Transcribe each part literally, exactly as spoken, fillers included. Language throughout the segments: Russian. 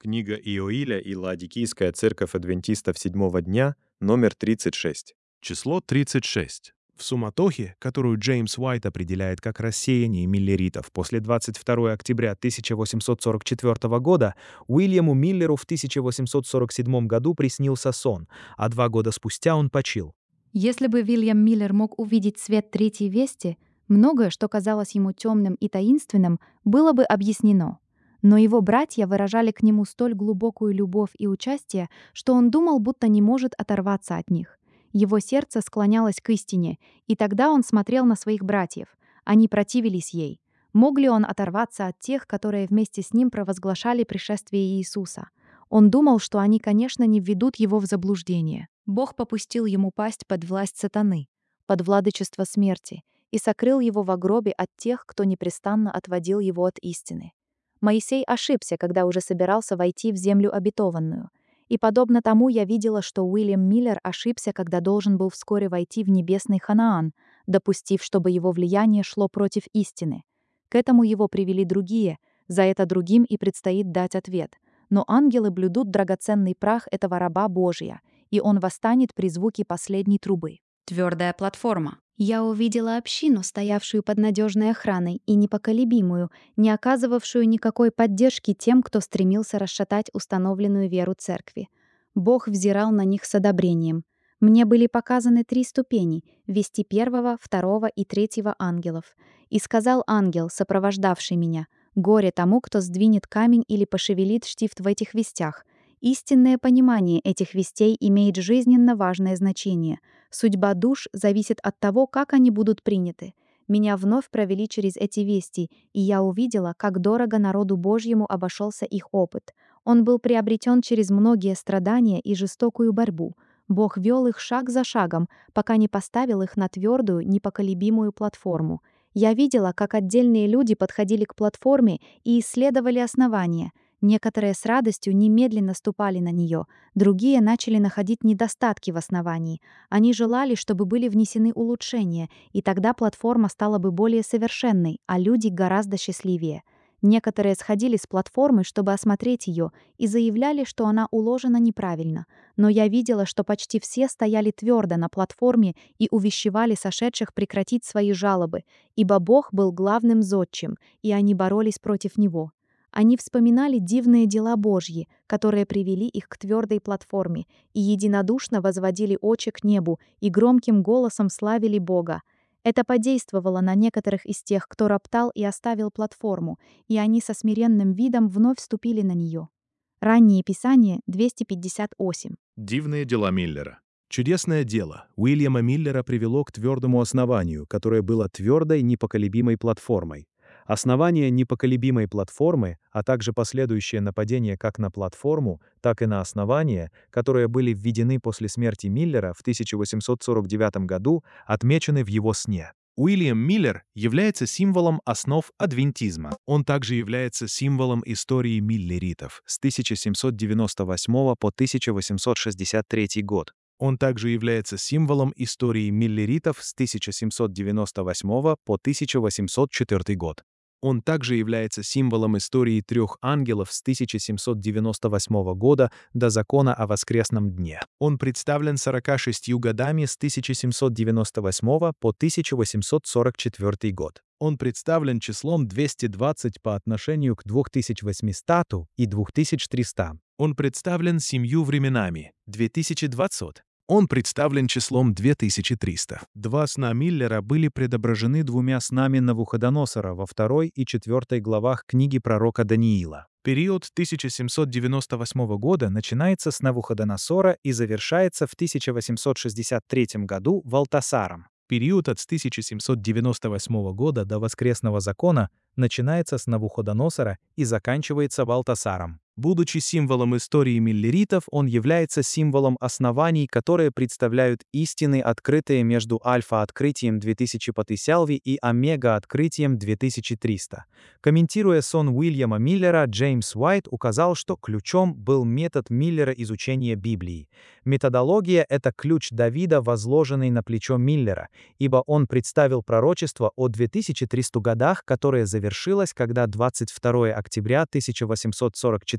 Книга Иоиля и Лаодикийская церковь адвентистов седьмого дня, номер тридцать шесть. Число тридцать шесть. В суматохе, которую Джеймс Уайт определяет как рассеяние миллеритов после двадцать второго октября тысяча восемьсот сорок четвёртого года, Уильяму Миллеру в тысяча восемьсот сорок седьмом году приснился сон, а два года спустя он почил. Если бы Уильям Миллер мог увидеть свет третьей вести, многое, что казалось ему темным и таинственным, было бы объяснено. Но его братья выражали к нему столь глубокую любовь и участие, что он думал, будто не может оторваться от них. Его сердце склонялось к истине, и тогда он смотрел на своих братьев. Они противились ей. Мог ли он оторваться от тех, которые вместе с ним провозглашали пришествие Иисуса? Он думал, что они, конечно, не введут его в заблуждение. Бог попустил ему пасть под власть сатаны, под владычество смерти, и сокрыл его во гробе от тех, кто непрестанно отводил его от истины. Моисей ошибся, когда уже собирался войти в землю обетованную. И подобно тому я видела, что Уильям Миллер ошибся, когда должен был вскоре войти в небесный Ханаан, допустив, чтобы его влияние шло против истины. К этому его привели другие, за это другим и предстоит дать ответ. Но ангелы блюдут драгоценный прах этого раба Божия, и он восстанет при звуке последней трубы. Твердая платформа. Я увидела общину, стоявшую под надежной охраной и непоколебимую, не оказывавшую никакой поддержки тем, кто стремился расшатать установленную веру церкви. Бог взирал на них с одобрением. Мне были показаны три ступени — вести первого, второго и третьего ангелов. И сказал ангел, сопровождавший меня: «Горе тому, кто сдвинет камень или пошевелит штифт в этих вестях». Истинное понимание этих вестей имеет жизненно важное значение. Судьба душ зависит от того, как они будут приняты. Меня вновь провели через эти вести, и я увидела, как дорого народу Божьему обошелся их опыт. Он был приобретен через многие страдания и жестокую борьбу. Бог вел их шаг за шагом, пока не поставил их на твердую, непоколебимую платформу. Я видела, как отдельные люди подходили к платформе и исследовали основания. Некоторые с радостью немедленно ступали на нее, другие начали находить недостатки в основании. Они желали, чтобы были внесены улучшения, и тогда платформа стала бы более совершенной, а люди гораздо счастливее. Некоторые сходили с платформы, чтобы осмотреть ее, и заявляли, что она уложена неправильно. Но я видела, что почти все стояли твердо на платформе и увещевали сошедших прекратить свои жалобы, ибо Бог был главным зодчим, и они боролись против него. Они вспоминали дивные дела Божьи, которые привели их к твердой платформе, и единодушно возводили очи к небу и громким голосом славили Бога. Это подействовало на некоторых из тех, кто роптал и оставил платформу, и они со смиренным видом вновь вступили на нее. Раннее Писание двести пятьдесят восемь. Дивные дела Миллера. Чудесное дело Уильяма Миллера привело к твердому основанию, которое было твердой, непоколебимой платформой. Основание непоколебимой платформы, а также последующее нападение как на платформу, так и на основание, которые были введены после смерти Миллера в тысяча восемьсот сорок девятом году, отмечены в его сне. Уильям Миллер является символом основ адвентизма. Он также является символом истории миллеритов с тысяча семьсот девяносто восьмого по тысяча восемьсот шестьдесят третий год. Он также является символом истории миллеритов с тысяча семьсот девяносто восьмого по тысяча восемьсот четвёртый год. Он также является символом истории трех ангелов с тысяча семьсот девяносто восьмого года до закона о воскресном дне. Он представлен сорока шестью годами с тысяча семьсот девяносто восьмого по тысяча восемьсот сорок четвёртый год. Он представлен числом двести двадцать по отношению к две тысячи восьмистам и две тысячи трёхстам. Он представлен семью временами — две тысячи двадцать. Он представлен числом две тысячи триста. Два сна Миллера были преображены двумя снами Навуходоносора во второй и четвертой главах книги пророка Даниила. Период тысяча семьсот девяносто восьмого года начинается с Навуходоносора и завершается в тысяча восемьсот шестьдесят третьем году Валтасаром. Период от тысяча семьсот девяносто восьмого года до воскресного закона начинается с Навуходоносора и заканчивается Валтасаром. Будучи символом истории миллеритов, он является символом оснований, которые представляют истины, открытые между альфа-открытием две тысячи Пятьдесят и омега-открытием две тысячи триста. Комментируя сон Уильяма Миллера, Джеймс Уайт указал, что ключом был метод Миллера изучения Библии. Методология — это ключ Давида, возложенный на плечо Миллера, ибо он представил пророчество о две тысячи трёхстах годах, которое завершилось, когда двадцать второго октября тысяча восемьсот сорок четвёртого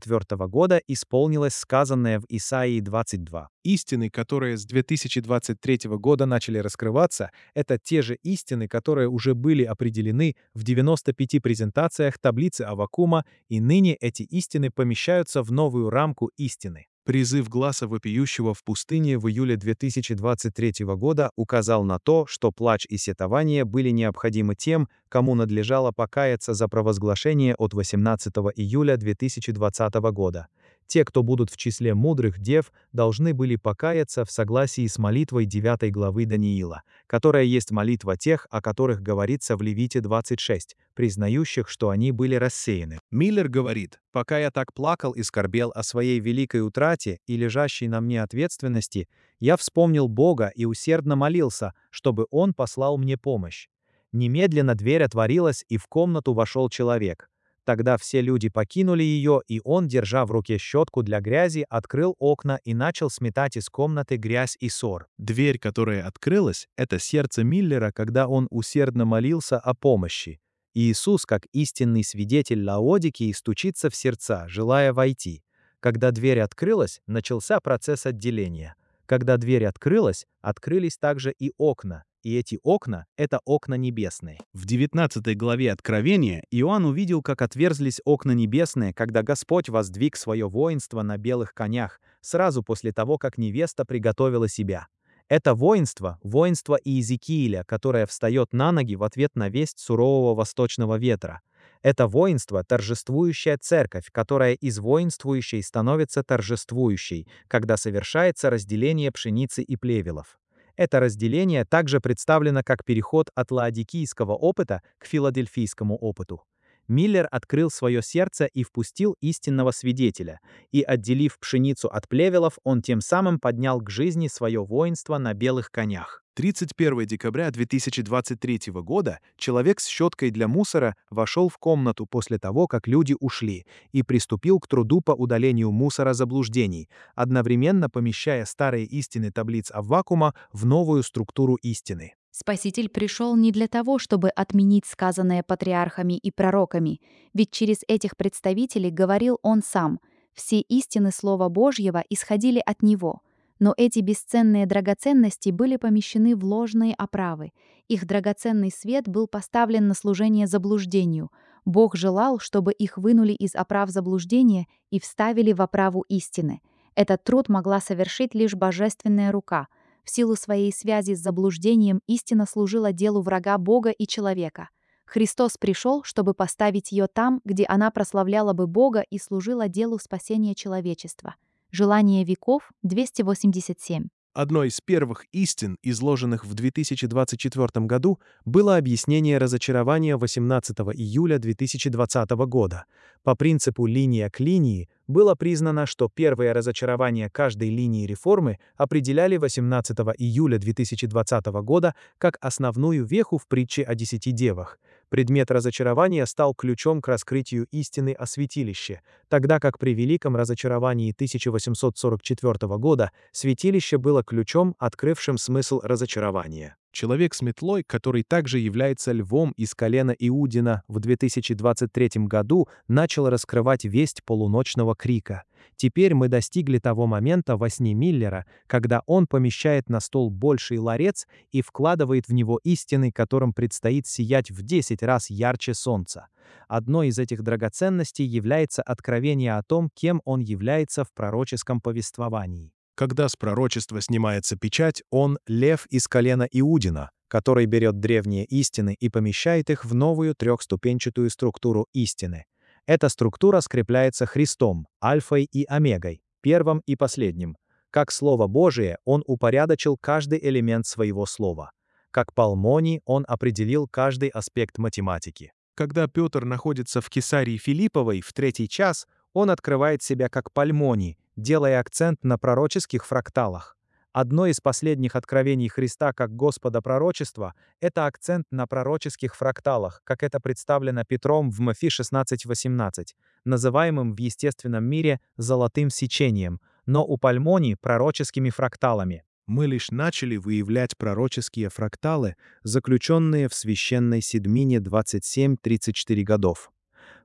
четвёртого года исполнилось сказанное в Исаии двадцать два. Истины, которые с две тысячи двадцать третьего года начали раскрываться, это те же истины, которые уже были определены в девяноста пяти презентациях таблицы Аввакума, и ныне эти истины помещаются в новую рамку истины. Призыв гласа вопиющего в пустыне в июле две тысячи двадцать третьего года указал на то, что плач и сетование были необходимы тем, кому надлежало покаяться за провозглашение от восемнадцатого июля две тысячи двадцатого года. Те, кто будут в числе мудрых дев, должны были покаяться в согласии с молитвой девятой главы Даниила, которая есть молитва тех, о которых говорится в Левите двадцать шесть, признающих, что они были рассеяны. Миллер говорит: «Пока я так плакал и скорбел о своей великой утрате и лежащей на мне ответственности, я вспомнил Бога и усердно молился, чтобы Он послал мне помощь. Немедленно дверь отворилась, и в комнату вошел человек. Тогда все люди покинули ее, и он, держа в руке щетку для грязи, открыл окна и начал сметать из комнаты грязь и ссор». Дверь, которая открылась, — это сердце Миллера, когда он усердно молился о помощи. Иисус, как истинный свидетель Лаодикии, стучится в сердца, желая войти. Когда дверь открылась, начался процесс отделения. Когда дверь открылась, открылись также и окна. И эти окна — это окна небесные. В девятнадцатой главе Откровения Иоанн увидел, как отверзлись окна небесные, когда Господь воздвиг свое воинство на белых конях, сразу после того, как невеста приготовила себя. Это воинство — воинство Иезекииля, которое встает на ноги в ответ на весть сурового восточного ветра. Это воинство — торжествующая церковь, которая из воинствующей становится торжествующей, когда совершается разделение пшеницы и плевелов. Это разделение также представлено как переход от лаодикийского опыта к филадельфийскому опыту. Миллер открыл свое сердце и впустил истинного свидетеля, и, отделив пшеницу от плевелов, он тем самым поднял к жизни свое воинство на белых конях. тридцать первого декабря две тысячи двадцать третьего года человек с щеткой для мусора вошел в комнату после того, как люди ушли, и приступил к труду по удалению мусора заблуждений, одновременно помещая старые истины таблиц Аввакума в новую структуру истины. Спаситель пришел не для того, чтобы отменить сказанное патриархами и пророками, ведь через этих представителей говорил он сам. Все истины Слова Божьего исходили от него. Но эти бесценные драгоценности были помещены в ложные оправы. Их драгоценный свет был поставлен на служение заблуждению. Бог желал, чтобы их вынули из оправ заблуждения и вставили в оправу истины. Этот труд могла совершить лишь божественная рука. В силу своей связи с заблуждением истина служила делу врага Бога и человека. Христос пришел, чтобы поставить ее там, где она прославляла бы Бога и служила делу спасения человечества. Желание веков, двести восемьдесят семь. Одной из первых истин, изложенных в две тысячи двадцать четвёртом году, было объяснение разочарования восемнадцатого июля две тысячи двадцатого года. По принципу линия к линии было признано, что первое разочарование каждой линии реформы определяли восемнадцатого июля две тысячи двадцатого года как основную веху в притче о десяти девах. Предмет разочарования стал ключом к раскрытию истины о святилище, тогда как при великом разочаровании тысяча восемьсот сорок четвёртого года святилище было ключом, открывшим смысл разочарования. Человек с метлой, который также является львом из колена Иудина, в две тысячи двадцать третьем году начал раскрывать весть полуночного крика. Теперь мы достигли того момента во сне Миллера, когда он помещает на стол больший ларец и вкладывает в него истины, которым предстоит сиять в десять раз ярче солнца. Одной из этих драгоценностей является откровение о том, кем он является в пророческом повествовании. Когда с пророчества снимается печать, он — лев из колена Иудина, который берет древние истины и помещает их в новую трехступенчатую структуру истины. Эта структура скрепляется Христом, альфой и омегой, первым и последним. Как Слово Божие, он упорядочил каждый элемент своего слова. Как Палмоний, он определил каждый аспект математики. Когда Петр находится в Кесарии Филипповой в третий час, он открывает себя как Пальмоний, делая акцент на пророческих фракталах. Одно из последних откровений Христа как Господа пророчества — это акцент на пророческих фракталах, как это представлено Петром в Мафи шестнадцать восемнадцать, называемым в естественном мире «золотым сечением», но у Пальмоний — пророческими фракталами. Мы лишь начали выявлять пророческие фракталы, заключенные в священной седмине двадцать семь тридцать четыре годов.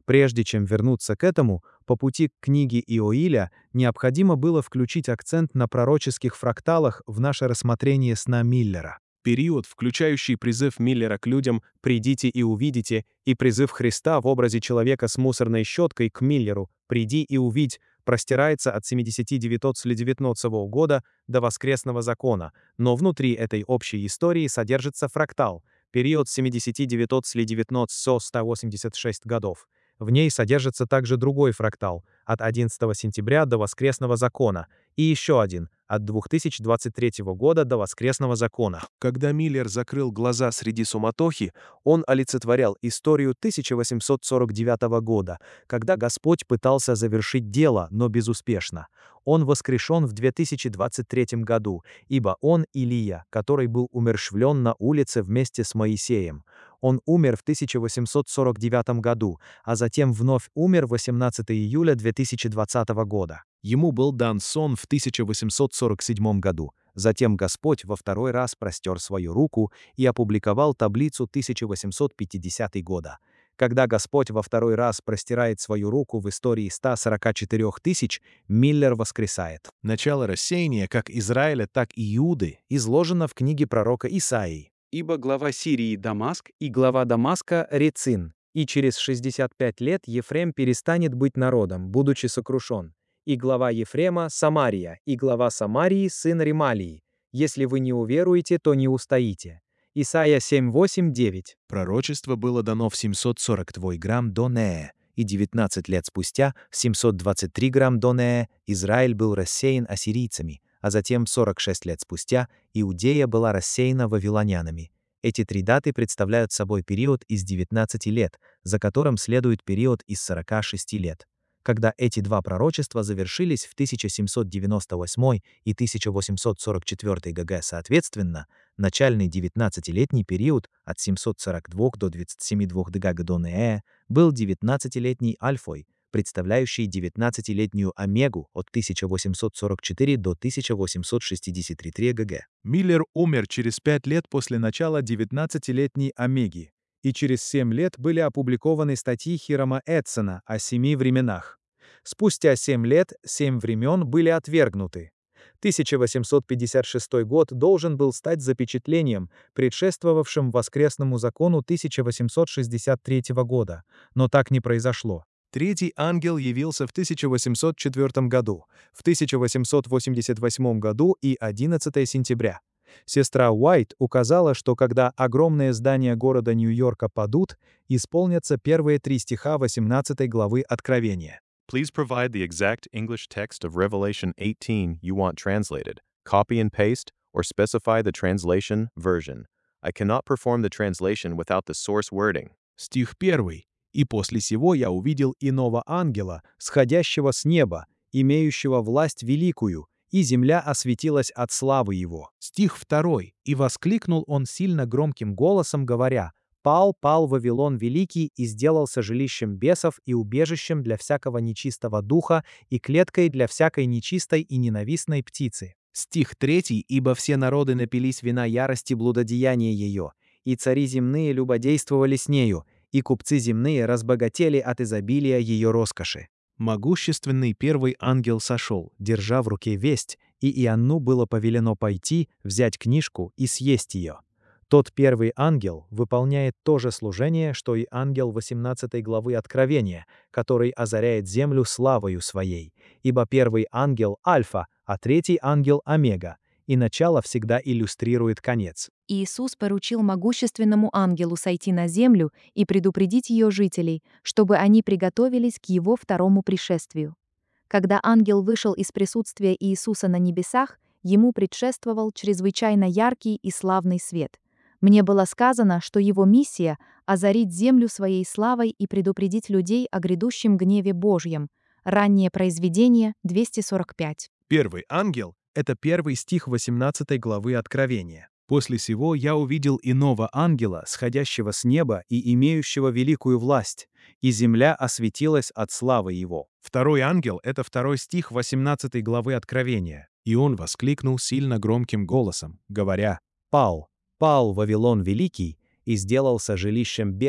Прежде чем вернуться к этому, по пути к книге Иоиля необходимо было включить акцент на пророческих фракталах в наше рассмотрение сна Миллера. Период, включающий призыв Миллера к людям «придите и увидите» и призыв Христа в образе человека с мусорной щеткой к Миллеру «приди и увидь», простирается от тысяча девятьсот девятнадцатого года до воскресного закона, но внутри этой общей истории содержится фрактал, период с тысяча девятьсот девяностого по сто восемьдесят шесть годов. В ней содержится также другой фрактал от одиннадцатого сентября до воскресного закона и еще один от две тысячи двадцать третьего года до воскресного закона. Когда Миллер закрыл глаза среди суматохи, он олицетворял историю тысяча восемьсот сорок девятого года, когда Господь пытался завершить дело, но безуспешно. Он воскрешен в две тысячи двадцать третьем году, ибо он Илия, который был умерщвлен на улице вместе с Моисеем. Он умер в тысяча восемьсот сорок девятом году, а затем вновь умер восемнадцатого июля две тысячи двадцатого года. Ему был дан сон в тысяча восемьсот сорок седьмом году. Затем Господь во второй раз простер свою руку и опубликовал таблицу тысяча восемьсот пятидесятого года. Когда Господь во второй раз простирает свою руку в истории ста сорока четырёх тысяч, Миллер воскресает. Начало рассеяния как Израиля, так и Иуды изложено в книге пророка Исаии. «Ибо глава Сирии Дамаск, и глава Дамаска Рецин, и через шестьдесят пять лет Ефрем перестанет быть народом, будучи сокрушен. И глава Ефрема Самария, и глава Самарии сын Ремалии. Если вы не уверуете, то не устоите». Исайя семь восемь девять. Пророчество было дано в семьсот сорок два грамм до Нее, и девятнадцать лет спустя, в семьсот двадцать три грамм до Нее, Израиль был рассеян ассирийцами, а затем сорок шесть лет спустя Иудея была рассеяна вавилонянами. Эти три даты представляют собой период из девятнадцати лет, за которым следует период из сорока шести лет. Когда эти два пророчества завершились в тысяча семьсот девяносто восьмом и тысяча восемьсот сорок четвёртом г.г. соответственно, начальный девятнадцатилетний период от семьсот сорок два до двадцати семи двух г.г. до Нее был девятнадцатилетней альфой, представляющей девятнадцатилетнюю омегу от тысяча восемьсот сорок четвёртого до тысяча восемьсот шестьдесят третьего г.г. Миллер умер через пять лет после начала девятнадцатилетней омеги, и через семь лет были опубликованы статьи Хирама Эдсона о семи временах. Спустя семь лет семь времен были отвергнуты. тысяча восемьсот пятьдесят шестой год должен был стать запечатлением, предшествовавшим воскресному закону тысяча восемьсот шестьдесят третьего года, но так не произошло. Третий ангел явился в тысяча восемьсот четвёртом году, в тысяча восемьсот восемьдесят восьмом году и одиннадцатого сентября. Сестра Уайт указала, что когда огромные здания города Нью-Йорка падут, исполнятся первые три стиха восемнадцатой главы Откровения. Please provide the exact English text of Revelation eighteen you want translated. Copy and paste, or specify the translation version. I cannot perform the translation without the source wording. Стих первый. «И после сего я увидел иного ангела, сходящего с неба, имеющего власть великую, и земля осветилась от славы его». Стих второй. «И воскликнул он сильно громким голосом, говоря: «Пал, пал Вавилон великий, и сделался жилищем бесов и убежищем для всякого нечистого духа и клеткой для всякой нечистой и ненавистной птицы». Стих третий. «Ибо все народы напились вина ярости блудодеяния ее, и цари земные любодействовали с нею, и купцы земные разбогатели от изобилия ее роскоши». Могущественный первый ангел сошел, держа в руке весть, и Иоанну было повелено пойти, взять книжку и съесть ее. Тот первый ангел выполняет то же служение, что и ангел восемнадцатой главы Откровения, который озаряет землю славою своей, ибо первый ангел — Альфа, а третий ангел — Омега, и начало всегда иллюстрирует конец. Иисус поручил могущественному ангелу сойти на землю и предупредить ее жителей, чтобы они приготовились к его второму пришествию. Когда ангел вышел из присутствия Иисуса на небесах, ему предшествовал чрезвычайно яркий и славный свет. Мне было сказано, что его миссия — озарить землю своей славой и предупредить людей о грядущем гневе Божьем. Раннее произведение двести сорок пять. Первый ангел — это первый стих восемнадцатой главы Откровения. «После сего я увидел иного ангела, сходящего с неба и имеющего великую власть, и земля осветилась от славы его». Второй ангел — это второй стих восемнадцатой главы Откровения. «И он воскликнул сильно громким голосом, говоря: «Пал, пал Вавилон великий, и сделался жилищем бесов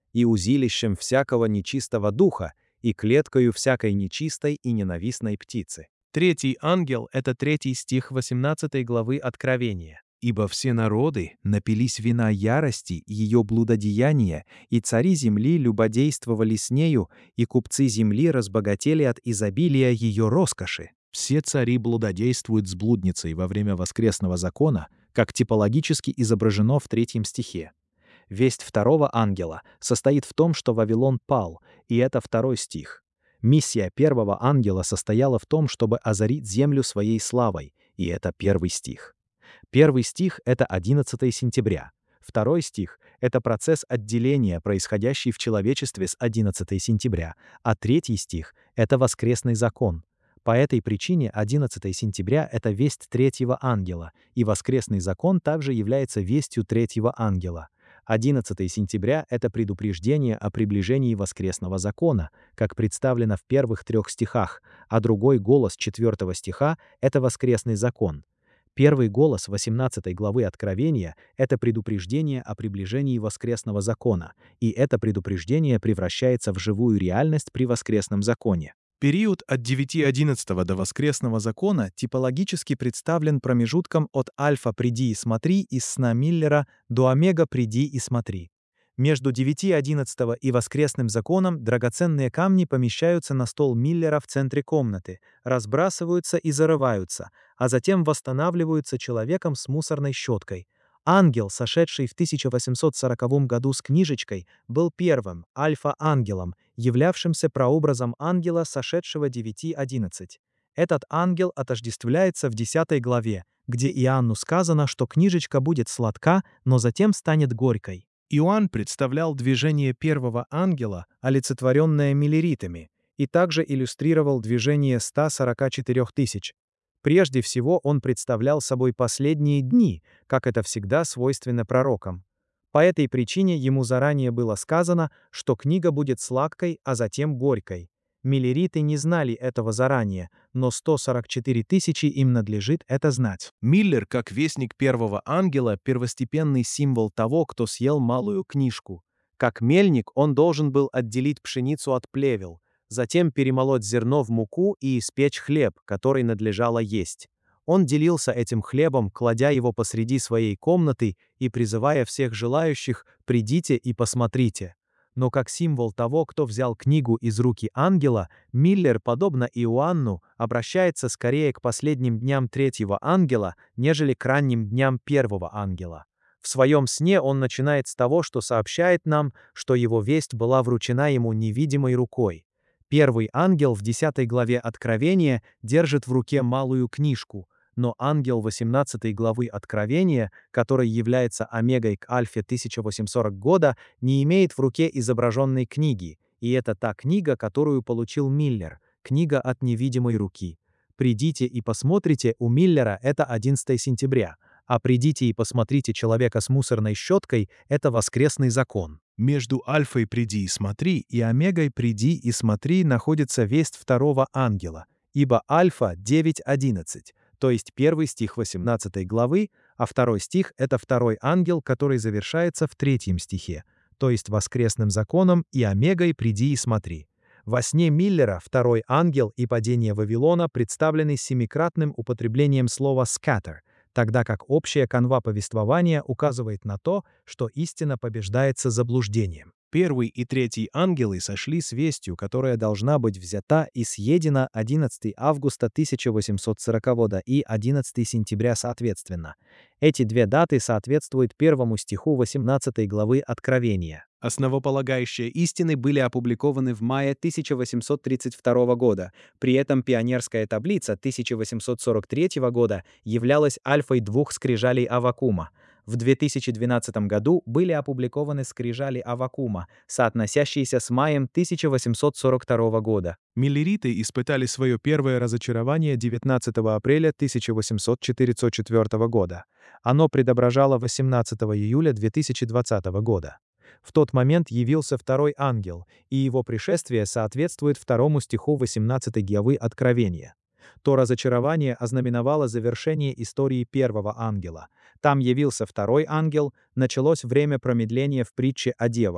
и узилищем всякого нечистого духа, и клеткою всякой нечистой и ненавистной птицы». Третий ангел — это третий стих восемнадцатой главы Откровения. «Ибо все народы напились вина ярости ее блудодеяния, и цари земли любодействовали с нею, и купцы земли разбогатели от изобилия ее роскоши». Все цари блудодействуют с блудницей во время воскресного закона, как типологически изображено в третьем стихе. Весть второго ангела состоит в том, что Вавилон пал, и это второй стих. Миссия первого ангела состояла в том, чтобы озарить землю своей славой, и это первый стих. Первый стих — это одиннадцатое сентября. Второй стих — это процесс отделения, происходящий в человечестве с одиннадцатого сентября, а третий стих — это воскресный закон. По этой причине одиннадцатое сентября — это весть третьего ангела, и воскресный закон также является вестью третьего ангела. одиннадцатое сентября — это предупреждение о приближении воскресного закона, как представлено в первых трех стихах, а другой голос четвертого стиха — это воскресный закон. Первый голос восемнадцатой главы Откровения — это предупреждение о приближении воскресного закона, и это предупреждение превращается в живую реальность при воскресном законе. Период от девяти одиннадцатого до воскресного закона типологически представлен промежутком от альфа «приди и смотри» из сна Миллера до омега «приди и смотри». Между девяти одиннадцатого и воскресным законом драгоценные камни помещаются на стол Миллера в центре комнаты, разбрасываются и зарываются, а затем восстанавливаются человеком с мусорной щеткой. Ангел, сошедший в тысяча восемьсот сороковом году с книжечкой, был первым, альфа-ангелом, являвшимся прообразом ангела, сошедшего девяти одиннадцать. Этот ангел отождествляется в десятой главе, где Иоанну сказано, что книжечка будет сладка, но затем станет горькой. Иоанн представлял движение первого ангела, олицетворенное миллеритами, и также иллюстрировал движение ста сорока четырёх тысяч. Прежде всего он представлял собой последние дни, как это всегда свойственно пророкам. По этой причине ему заранее было сказано, что книга будет сладкой, а затем горькой. Миллериты не знали этого заранее, но сто сорок четыре тысячи им надлежит это знать. Миллер, как вестник первого ангела, первостепенный символ того, кто съел малую книжку. Как мельник он должен был отделить пшеницу от плевел, затем перемолоть зерно в муку и испечь хлеб, который надлежало есть. Он делился этим хлебом, кладя его посреди своей комнаты и призывая всех желающих: «Придите и посмотрите». Но как символ того, кто взял книгу из руки ангела, Миллер, подобно Иоанну, обращается скорее к последним дням третьего ангела, нежели к ранним дням первого ангела. В своем сне он начинает с того, что сообщает нам, что его весть была вручена ему невидимой рукой. Первый ангел в десятой главе Откровения держит в руке малую книжку, но ангел восемнадцатой главы Откровения, который является омегой к альфе тысяча восемьсот года, не имеет в руке изображенной книги, и это та книга, которую получил Миллер, книга от невидимой руки. «Придите и посмотрите» у Миллера — это одиннадцатое сентября, а «придите и посмотрите человека с мусорной щеткой» — это воскресный закон. Между альфой «приди и смотри» и омегой «приди и смотри» находится весть второго ангела, ибо альфа девять одиннадцать, то есть первый стих восемнадцатой главы, а второй стих — это второй ангел, который завершается в третьем стихе, то есть воскресным законом и омегой «приди и смотри». Во сне Миллера второй ангел и падение Вавилона представлены семикратным употреблением слова «scatter», тогда как общая канва повествования указывает на то, что истина побеждается заблуждением. Первый и третий ангелы сошли с вестью, которая должна быть взята и съедена одиннадцатого августа тысяча восемьсот сорокового и одиннадцатого сентября соответственно. Эти две даты соответствуют первому стиху восемнадцатой главы Откровения. Основополагающие истины были опубликованы в мае тысяча восемьсот тридцать второго года. При этом пионерская таблица тысяча восемьсот сорок третьего года являлась альфой двух скрижалей Аввакума. В две тысячи двенадцатом году были опубликованы скрижали Аввакума, соотносящиеся с маем тысяча восемьсот сорок второго года. Миллериты испытали свое первое разочарование девятнадцатого апреля тысяча восемьсот четыреста четвёртого года. Оно предображало восемнадцатого июля две тысячи двадцатого года. В тот момент явился второй ангел, и его пришествие соответствует второму стиху восемнадцатой главы Откровения. То разочарование ознаменовало завершение истории первого ангела. Там явился второй ангел, началось время промедления в притче о девах.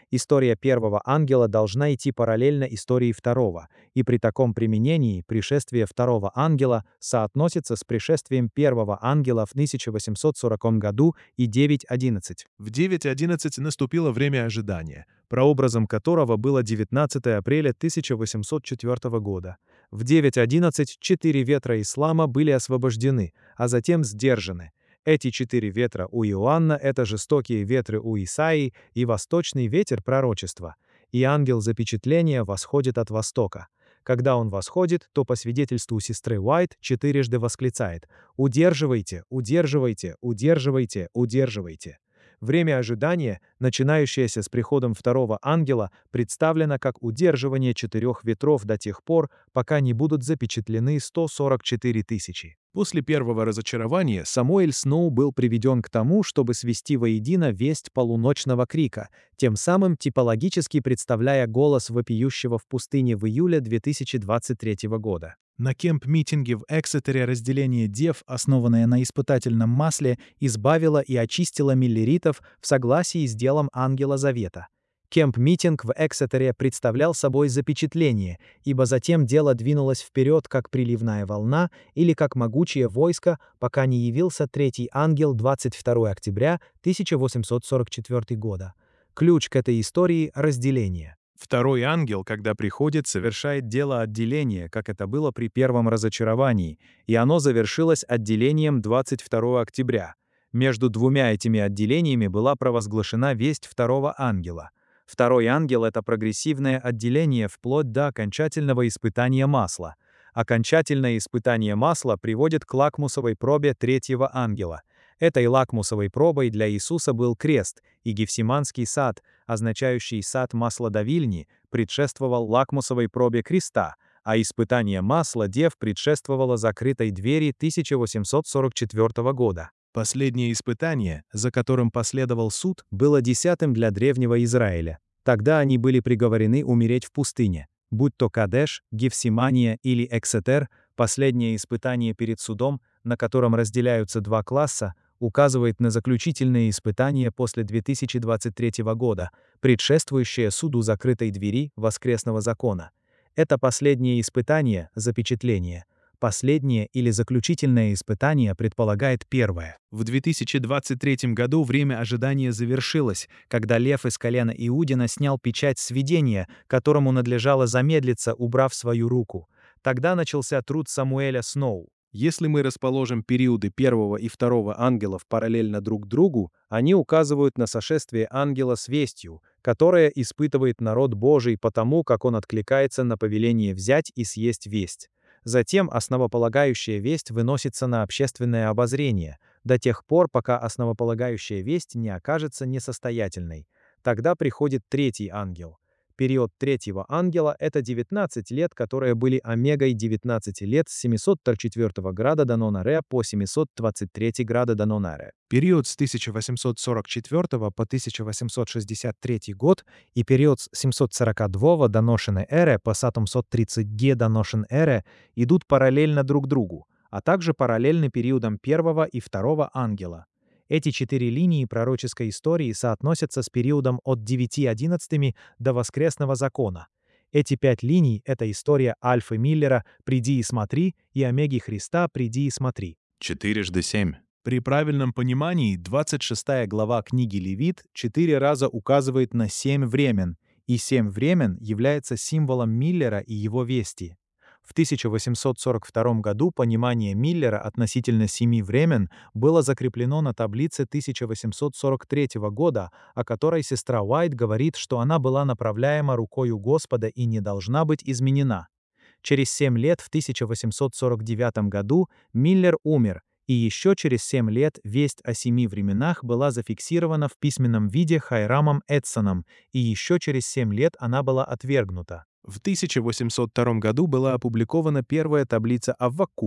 История первого ангела должна идти параллельно истории второго, и при таком применении пришествие второго ангела соотносится с пришествием первого ангела в тысяча восемьсот сороком году и девять одиннадцать. В девять одиннадцать наступило время ожидания, прообразом которого было девятнадцатое апреля тысяча восемьсот четвёртого года. В девять одиннадцать четыре ветра ислама были освобождены, а затем сдержаны. Эти четыре ветра у Иоанна — это жестокие ветры у Исаии и восточный ветер пророчества. И ангел запечатления восходит от востока. Когда он восходит, то по свидетельству сестры Уайт четырежды восклицает: «Удерживайте, удерживайте, удерживайте, удерживайте». Время ожидания, начинающееся с приходом второго ангела, представлено как удерживание четырех ветров до тех пор, пока не будут запечатлены сто сорок четыре тысячи. После первого разочарования Самуэль Сноу был приведен к тому, чтобы свести воедино весть полуночного крика, тем самым типологически представляя голос вопиющего в пустыне в июле две тысячи двадцать третьего года. На кемп-митинге в Эксетере разделение дев, основанное на испытательном масле, избавило и очистило миллеритов в согласии с делом Ангела Завета. Кемп-митинг в Эксетере представлял собой запечатление, ибо затем дело двинулось вперед как приливная волна или как могучее войско, пока не явился третий ангел двадцать второго октября тысяча восемьсот сорок четвёртого года. Ключ к этой истории — разделение. Второй ангел, когда приходит, совершает дело отделения, как это было при первом разочаровании, и оно завершилось отделением двадцать второго октября. Между двумя этими отделениями была провозглашена весть второго ангела. Второй ангел — это прогрессивное отделение вплоть до окончательного испытания масла. Окончательное испытание масла приводит к лакмусовой пробе третьего ангела. Этой лакмусовой пробой для Иисуса был крест, и Гефсиманский сад, означающий сад маслодавильни, предшествовал лакмусовой пробе креста, а испытание масла дев предшествовало закрытой двери тысяча восемьсот сорок четвёртого года. Последнее испытание, за которым последовал суд, было десятым для древнего Израиля. Тогда они были приговорены умереть в пустыне. Будь то Кадеш, Гефсимания или Эксетер, последнее испытание перед судом, на котором разделяются два класса, указывает на заключительное испытание после две тысячи двадцать третьего года, предшествующее суду закрытой двери воскресного закона. Это последнее испытание — запечатление. Последнее или заключительное испытание предполагает первое. В две тысячи двадцать третьем году время ожидания завершилось, когда лев из колена Иудина снял печать с видения, которому надлежало замедлиться, убрав свою руку. Тогда начался труд Самуэля Сноу. Если мы расположим периоды первого и второго ангелов параллельно друг другу, они указывают на сошествие ангела с вестью, которое испытывает народ Божий потому, как он откликается на повеление взять и съесть весть. Затем основополагающая весть выносится на общественное обозрение, до тех пор, пока основополагающая весть не окажется несостоятельной. Тогда приходит третий ангел. Период третьего ангела — это девятнадцать лет, которые были омегой девятнадцати лет с семисот четвёртого града до Нон-Аре по семьсот двадцать третий града до Нон-Аре. Период с тысяча восемьсот сорок четвёртого по тысяча восемьсот шестьдесят третий год и период с семьсот сорокадвого до Ношен-Эре по сатумсот тридцатого до Ношен-Эре идут параллельно друг другу, а также параллельны периодам первого и второго ангела. Эти четыре линии пророческой истории соотносятся с периодом от девяти одиннадцатыми до воскресного закона. Эти пять линий — это история Альфы Миллера «Приди и смотри» и Омеги Христа «Приди и смотри». Четырежды семь. При правильном понимании двадцать шестая глава книги Левит четыре раза указывает на семь времен, и семь времен является символом Миллера и его вести. В тысяча восемьсот сорок втором году понимание Миллера относительно семи времен было закреплено на таблице тысяча восемьсот сорок третьего года, о которой сестра Уайт говорит, что она была направляема рукою Господа и не должна быть изменена. Через семь лет в тысяча восемьсот сорок девятом году Миллер умер, и еще через семь лет весть о семи временах была зафиксирована в письменном виде Хайрамом Эдсоном, и еще через семь лет она была отвергнута. В тысяча восемьсот втором году была опубликована первая таблица Аввакука.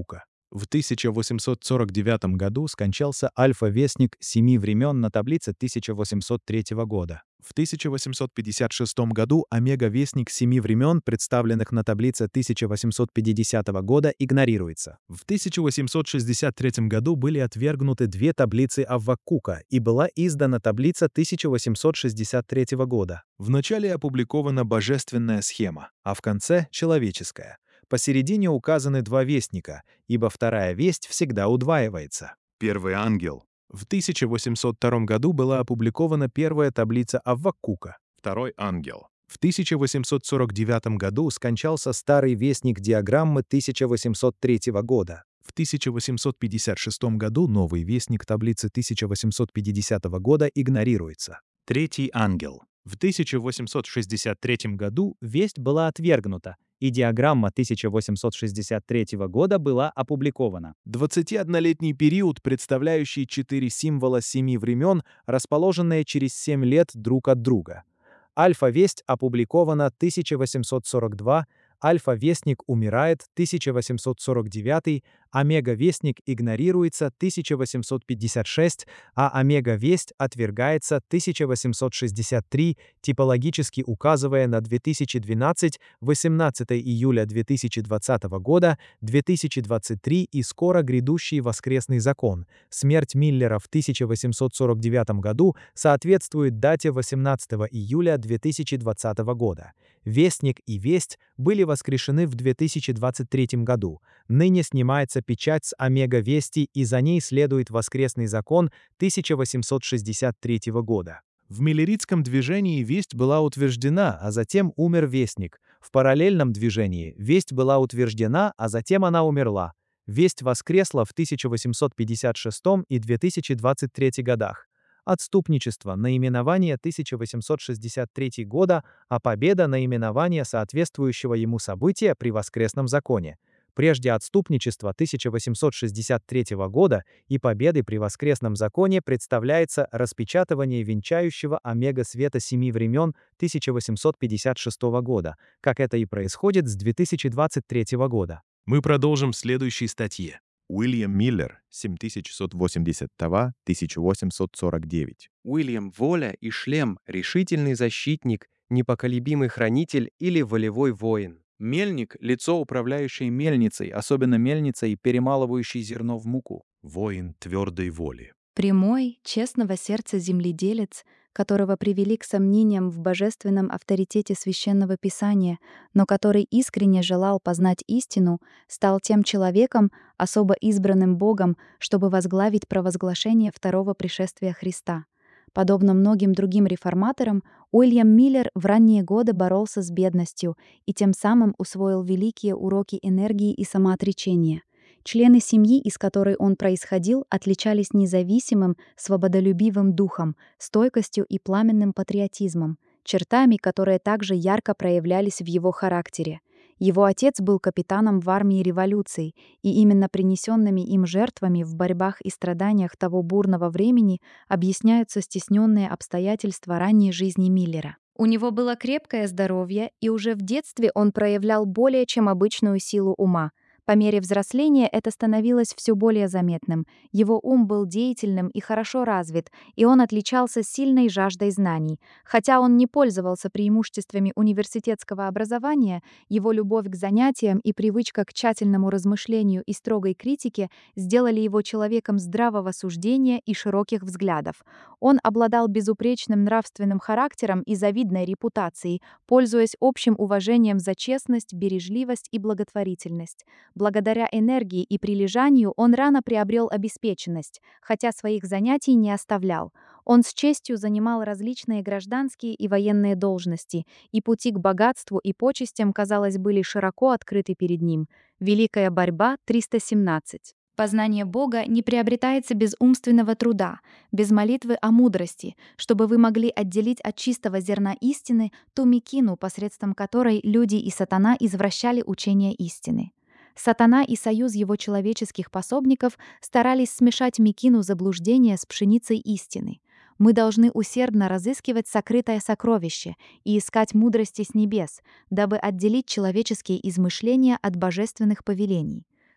В тысяча восемьсот сорок девятом году скончался альфа-вестник семи времен на таблице тысяча восемьсот третьего года. В тысяча восемьсот пятьдесят шестом году омега-вестник семи времен, представленных на таблице тысяча восемьсот пятидесятого года, игнорируется. В тысяча восемьсот шестьдесят третьем году были отвергнуты две таблицы Аввакука и была издана таблица тысяча восемьсот шестьдесят третьего года. В начале опубликована божественная схема, а в конце — человеческая. Посередине указаны два вестника, ибо вторая весть всегда удваивается. Первый ангел. В тысяча восемьсот втором году была опубликована первая таблица Аввакука. Второй ангел. В тысяча восемьсот сорок девятом году скончался старый вестник диаграммы тысяча восемьсот третьего года. В тысяча восемьсот пятьдесят шестом году новый вестник таблицы тысяча восемьсот пятидесятого года игнорируется. Третий ангел. В тысяча восемьсот шестьдесят третьем году весть была отвергнута, и диаграмма тысяча восемьсот шестьдесят третьего года была опубликована. двадцатиоднолетний период, представляющий четыре символа семи времен, расположенные через семь лет друг от друга. Альфа-весть опубликована тысяча восемьсот сорок два, Альфа-вестник умирает тысяча восемьсот сорок девятый, Омега-вестник игнорируется тысяча восемьсот пятьдесят шесть, а Омега-весть отвергается тысяча восемьсот шестьдесят три, типологически указывая на две тысячи двенадцать, восемнадцатое июля две тысячи двадцатого года, две тысячи двадцать три и скоро грядущий воскресный закон. Смерть Миллера в тысяча восемьсот сорок девятом году соответствует дате восемнадцатого июля две тысячи двадцатого года. Вестник и весть были воскрешены в две тысячи двадцать третьем году. Ныне снимается печать с Омега-вести, и за ней следует воскресный закон тысяча восемьсот шестьдесят третьего года. В миллеритском движении весть была утверждена, а затем умер вестник. В параллельном движении весть была утверждена, а затем она умерла. Весть воскресла в тысяча восемьсот пятьдесят шестом и две тысячи двадцать третьем годах. Отступничество — наименование тысяча восемьсот шестьдесят третьего года, а победа — наименование соответствующего ему события при воскресном законе. Прежде отступничества тысяча восемьсот шестьдесят третьего года и победы при воскресном законе представляется распечатывание венчающего омега-света семи времен тысяча восемьсот пятьдесят шестого года, как это и происходит с две тысячи двадцать третьего года. Мы продолжим в следующей статье. Уильям Миллер, семь тысяч шестьсот восемьдесят два — тысяча восемьсот сорок девять. Уильям Воля и Шлем — решительный защитник, непоколебимый хранитель или волевой воин. Мельник — лицо, управляющее мельницей, особенно мельницей, перемалывающей зерно в муку. Воин твердой воли. Прямой, честного сердца земледелец, которого привели к сомнениям в божественном авторитете Священного Писания, но который искренне желал познать истину, стал тем человеком, особо избранным Богом, чтобы возглавить провозглашение второго пришествия Христа. Подобно многим другим реформаторам, Уильям Миллер в ранние годы боролся с бедностью и тем самым усвоил великие уроки энергии и самоотречения. Члены семьи, из которой он происходил, отличались независимым, свободолюбивым духом, стойкостью и пламенным патриотизмом, чертами, которые также ярко проявлялись в его характере. Его отец был капитаном в армии революции, и именно принесенными им жертвами в борьбах и страданиях того бурного времени объясняются стесненные обстоятельства ранней жизни Миллера. У него было крепкое здоровье, и уже в детстве он проявлял более чем обычную силу ума. По мере взросления это становилось все более заметным. Его ум был деятельным и хорошо развит, и он отличался сильной жаждой знаний. Хотя он не пользовался преимуществами университетского образования, его любовь к занятиям и привычка к тщательному размышлению и строгой критике сделали его человеком здравого суждения и широких взглядов. Он обладал безупречным нравственным характером и завидной репутацией, пользуясь общим уважением за честность, бережливость и благотворительность. Благодаря энергии и прилежанию он рано приобрел обеспеченность, хотя своих занятий не оставлял. Он с честью занимал различные гражданские и военные должности, и пути к богатству и почестям, казалось, были широко открыты перед ним. Великая борьба, триста семнадцать. Познание Бога не приобретается без умственного труда, без молитвы о мудрости, чтобы вы могли отделить от чистого зерна истины ту мекину, посредством которой люди и сатана извращали учение истины. Сатана и союз его человеческих пособников старались смешать мекину заблуждения с пшеницей истины. Мы должны усердно разыскивать сокрытое сокровище и искать мудрости с небес, дабы отделить человеческие измышления от божественных повелений.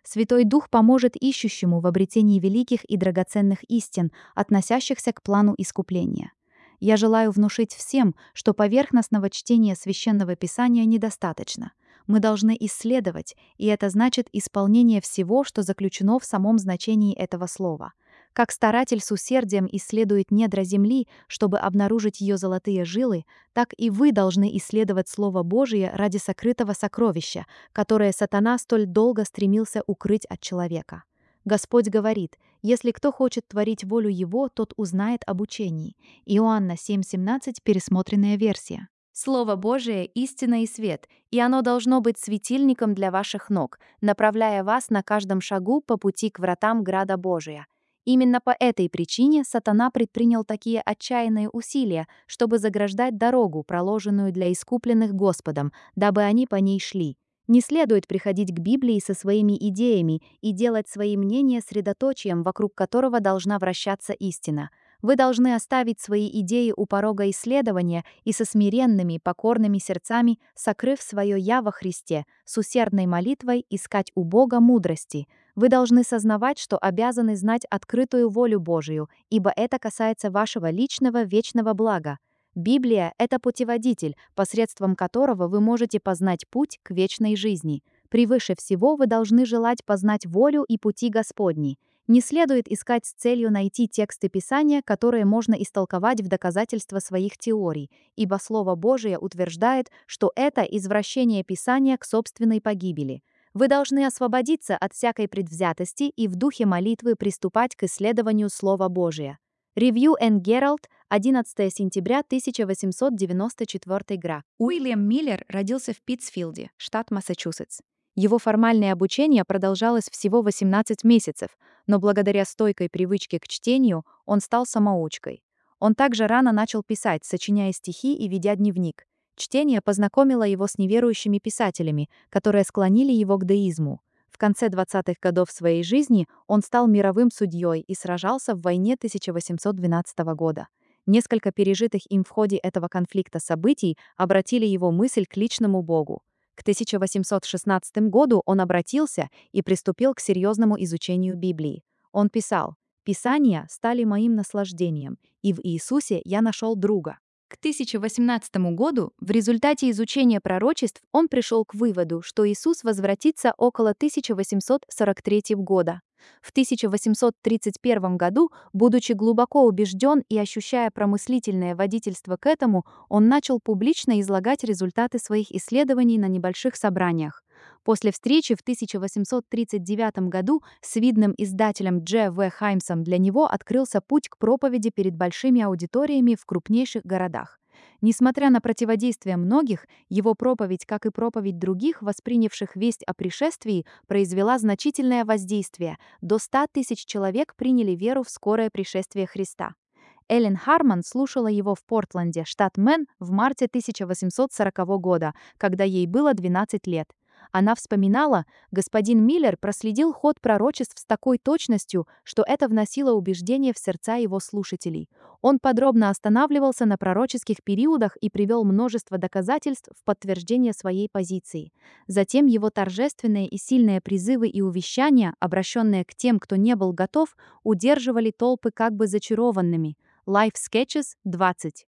Святой Дух поможет ищущему в обретении великих и драгоценных истин, относящихся к плану искупления. Я желаю внушить всем, что поверхностного чтения Священного Писания недостаточно. Мы должны исследовать, и это значит исполнение всего, что заключено в самом значении этого слова. Как старатель с усердием исследует недра земли, чтобы обнаружить ее золотые жилы, так и вы должны исследовать Слово Божие ради сокрытого сокровища, которое сатана столь долго стремился укрыть от человека. Господь говорит: «Если кто хочет творить волю Его, тот узнает об учении». Иоанна семь семнадцать, пересмотренная версия. Слово Божие – истина и свет, и оно должно быть светильником для ваших ног, направляя вас на каждом шагу по пути к вратам града Божия. Именно по этой причине сатана предпринял такие отчаянные усилия, чтобы заграждать дорогу, проложенную для искупленных Господом, дабы они по ней шли. Не следует приходить к Библии со своими идеями и делать свои мнения средоточием, вокруг которого должна вращаться истина. Вы должны оставить свои идеи у порога исследования и со смиренными, покорными сердцами, сокрыв свое «я» во Христе, с усердной молитвой искать у Бога мудрости. Вы должны сознавать, что обязаны знать открытую волю Божию, ибо это касается вашего личного вечного блага. Библия – это путеводитель, посредством которого вы можете познать путь к вечной жизни. Превыше всего вы должны желать познать волю и пути Господни. Не следует искать с целью найти тексты Писания, которые можно истолковать в доказательство своих теорий, ибо Слово Божие утверждает, что это извращение Писания к собственной погибели. Вы должны освободиться от всякой предвзятости и в духе молитвы приступать к исследованию Слова Божия. Review and Herald, одиннадцатого сентября тысяча восемьсот девяносто четвёртый гра. Уильям Миллер родился в Питтсфилде, штат Массачусетс. Его формальное обучение продолжалось всего восемнадцать месяцев, но благодаря стойкой привычке к чтению он стал самоучкой. Он также рано начал писать, сочиняя стихи и ведя дневник. Чтение познакомило его с неверующими писателями, которые склонили его к деизму. В конце двадцатых годов своей жизни он стал мировым судьей и сражался в войне тысяча восемьсот двенадцатого года. Несколько пережитых им в ходе этого конфликта событий обратили его мысль к личному Богу. К тысяча восемьсот шестнадцатому году он обратился и приступил к серьезному изучению Библии. Он писал: «Писания стали моим наслаждением, и в Иисусе я нашел друга». К тысяча восемнадцатому году в результате изучения пророчеств он пришел к выводу, что Иисус возвратится около тысяча восемьсот сорок третьего года. В тысяча восемьсот тридцать первом году, будучи глубоко убежден и ощущая промыслительное водительство к этому, он начал публично излагать результаты своих исследований на небольших собраниях. После встречи в тысяча восемьсот тридцать девятом году с видным издателем Дж. В. Хаймсом для него открылся путь к проповеди перед большими аудиториями в крупнейших городах. Несмотря на противодействие многих, его проповедь, как и проповедь других, воспринявших весть о пришествии, произвела значительное воздействие. До ста тысяч человек приняли веру в скорое пришествие Христа. Эллен Харман слушала его в Портленде, штат Мэн, в марте тысяча восемьсот сорокового года, когда ей было двенадцать лет. Она вспоминала: господин Миллер проследил ход пророчеств с такой точностью, что это вносило убеждение в сердца его слушателей. Он подробно останавливался на пророческих периодах и привел множество доказательств в подтверждение своей позиции. Затем его торжественные и сильные призывы и увещания, обращенные к тем, кто не был готов, удерживали толпы как бы зачарованными. Life Sketches двадцать.